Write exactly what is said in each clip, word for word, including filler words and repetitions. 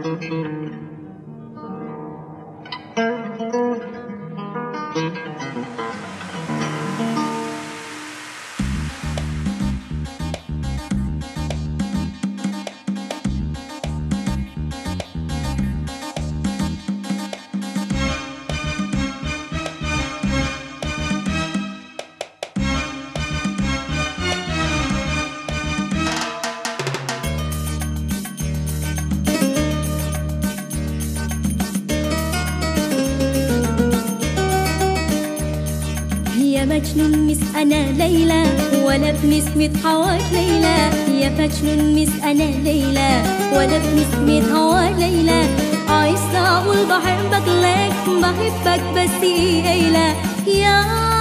مجنون مس أنا ليلى ولا بنسمة هواك ليلى، يا مجنون مس أنا ليلى ولا بنسمة هواك ليلى، عايزة أقول بحبك لك بحبك بس ليلى، يا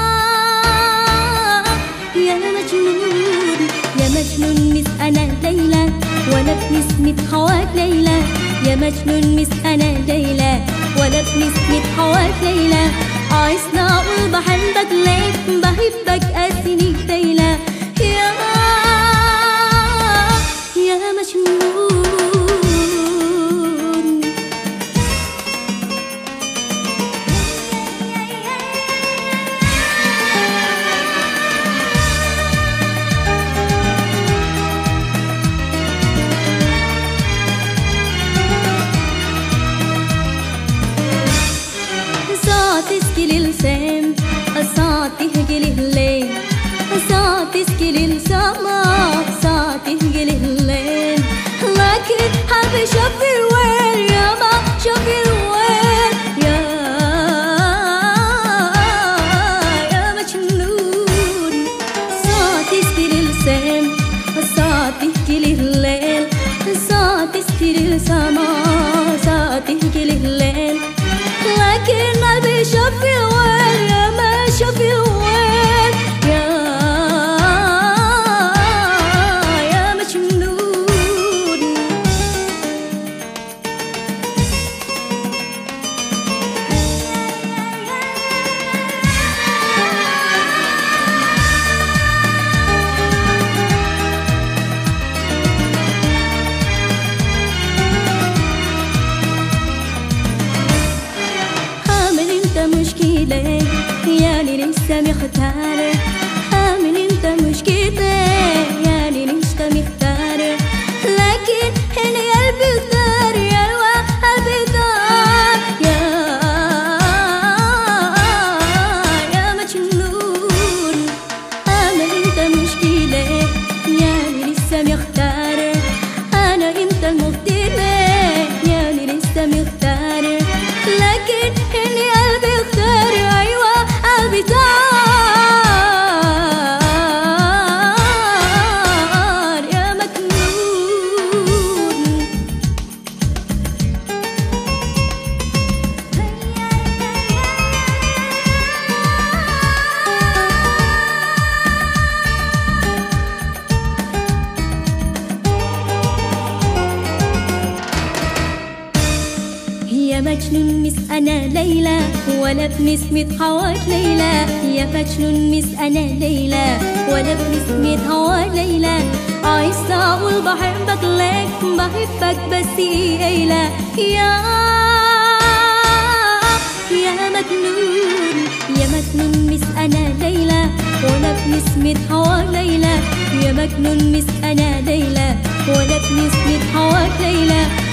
يا مجنون يا مجنون مس أنا ليلى ولا بنسمة هواك ليلى، يا مجنون مس أنا ليلى ولا بنسمة هواك ليلى، عايزة أقول بحبك ليك بحبك أسنيك ليلى، يا يا مجنون. للسام ساعة تهجي الليل، ساعة تسكي للسما، ساعة تهجي الليل، لكن حبي شوفي وين يا ما شوفي وين، يا يا مجنون. ساعة تسكي للسام ساعة تهجي الليل، ساعة تسكي للسما، ساعة تهجي الليل، لكن قلبي شوفي وين يا ما شوفي وين، يا يا مجنون. مشكلة يعني لسه مختارة، آمن انت مشكلة يعني لسه مختارة، لكن هنا قلبي اختار يا الوا قلبي اختار، يا يا مجنون. آمن انت مشكلة يعني لسه مختارة، أنا امتى المقدرة يعني لسه مختارة، لكن هنا قلبي اختار أيوة قلبي اختار، يا مجنون. يا مجنون مس أنا ليلى ولا بنسمة هواك ليلى، يا مجنون مس أنا ليلى ولا بنسمة هواك ليلى، عايزة أقول بحبك لك بحبك بس ليلى، يا يا مجنون يا مجنون مس أنا ليلى ولا بنسمة هواك ليلى، يا مجنون مس أنا ليلى ولا بنسمة هواك ليلى،